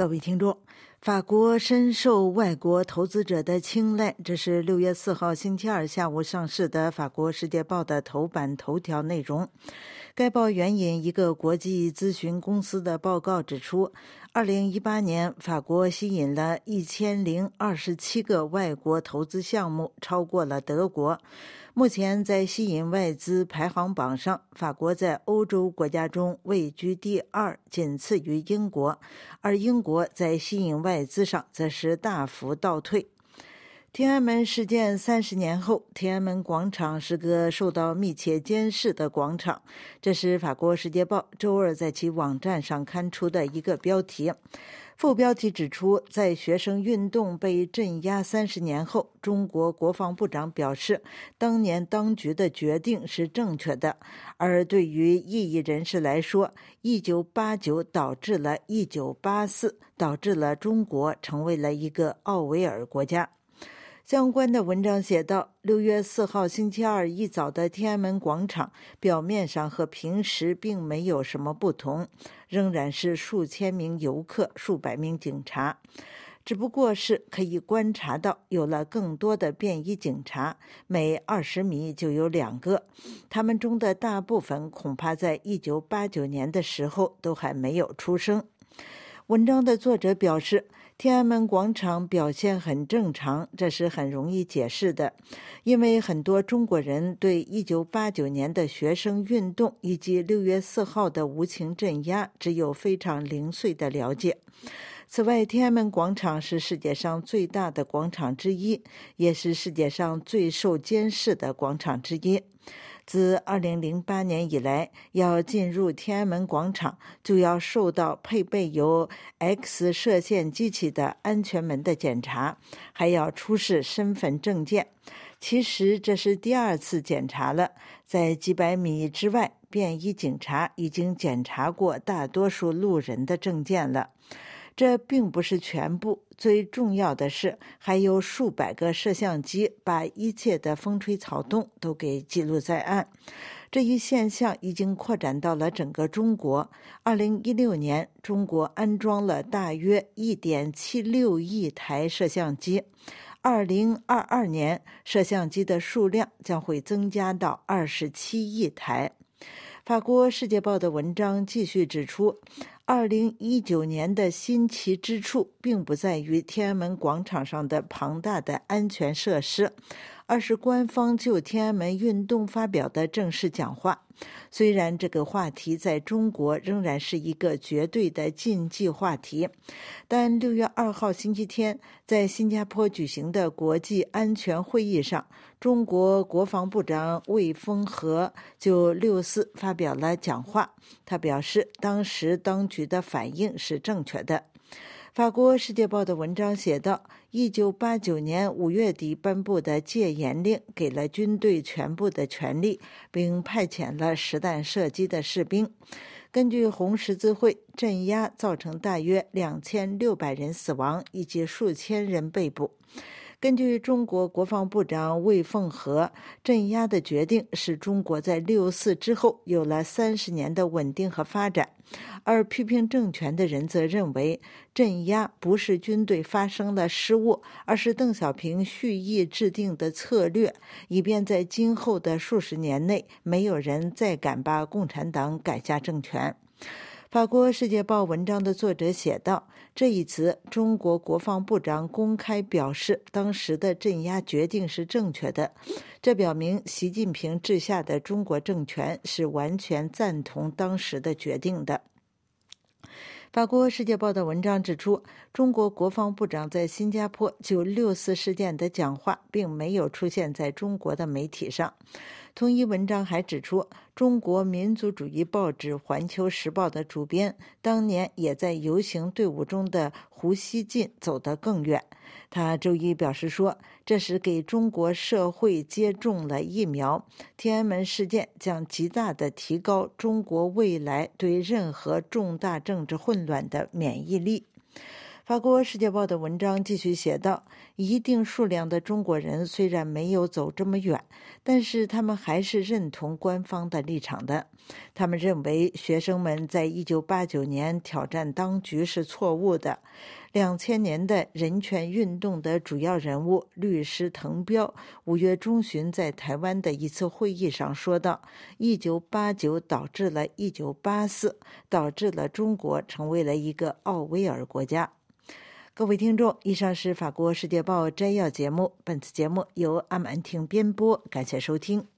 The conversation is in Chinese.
各位听众，法国深受外国投资者的青睐，这是6月4号星期二下午上市的法国《世界报》的头版头条内容。该报援引一个国际咨询公司的报告指出，2018年法国吸引了1027个外国投资项目，超过了德国。目前在吸引外资排行榜上，法国在欧洲国家中位居第2，仅次于英国，而英国在吸引外资上则是大幅倒退。天安门事件30年后，天安门广场是个受到密切监视的广场，这是法国《世界报》周二在其网站上刊出的一个标题。副标题指出，在学生运动被镇压30年后，中国国防部长表示，当年当局的决定是正确的，而对于异议人士来说，1989导致了1984，导致了中国成为了一个奥维尔国家。相关的文章写道，6月4号星期二一早的天安门广场表面上和平时并没有什么不同，仍然是数千名游客、数百名警察，只不过是可以观察到有了更多的便衣警察，每20米就有2个，他们中的大部分恐怕在1989年的时候都还没有出生。文章的作者表示，天安门广场表现很正常，这是很容易解释的，因为很多中国人对1989年的学生运动以及6月4号的无情镇压只有非常零碎的了解。此外，天安门广场是世界上最大的广场之一，也是世界上最受监视的广场之一。自2008年以来，要进入天安门广场就要受到配备有 X 射线机器的安全门的检查，还要出示身份证件。其实这是第2次检查了，在几百米之外，便衣警察已经检查过大多数路人的证件了。这并不是全部，最重要的是还有数百个摄像机把一切的风吹草动都给记录在案。这一现象已经扩展到了整个中国。2016年，中国安装了大约 1.76 亿台摄像机。2022年，摄像机的数量将会增加到27亿台。法国《世界报》的文章继续指出，2019年的新奇之处并不在于天安门广场上的庞大的安全设施，而是官方就天安门运动发表的正式讲话。虽然这个话题在中国仍然是一个绝对的禁忌话题，但6月2号星期天，在新加坡举行的国际安全会议上，中国国防部长魏凤和就6·4发表了讲话。他表示，当时当局的反应是正确的。法国《世界报》的文章写道，1989年5月底颁布的戒严令给了军队全部的权力，并派遣了实弹射击的士兵。根据红十字会，镇压造成大约2600人死亡，以及数千人被捕。根据中国国防部长魏凤和，镇压的决定使中国在6·4之后有了30年的稳定和发展，而批评政权的人则认为，镇压不是军队发生了失误，而是邓小平蓄意制定的策略，以便在今后的数十年内，没有人再敢把共产党赶下政权。法国《世界报》文章的作者写道，这一次中国国防部长公开表示当时的镇压决定是正确的，这表明习近平治下的中国政权是完全赞同当时的决定的。法国《世界报》的文章指出，中国国防部长在新加坡就6·4事件的讲话并没有出现在中国的媒体上。同一文章还指出，中国民族主义报纸《环球时报》的主编当年也在游行队伍中的胡锡进走得更远。他周一表示说，这是给中国社会接种了疫苗，天安门事件将极大地提高中国未来对任何重大政治混乱的免疫力。 法国《世界报》的文章继续写道，一定数量的中国人虽然没有走这么远，但是他们还是认同官方的立场的。他们认为学生们在1989年挑战当局是错误的。2000年的人权运动的主要人物律师滕彪5月中旬在台湾的一次会议上说道，1989导致了1984，导致了中国成为了一个奥威尔国家。各位听众，以上是法国《世界报》摘要节目，本次节目由阿满婷编播，感谢收听。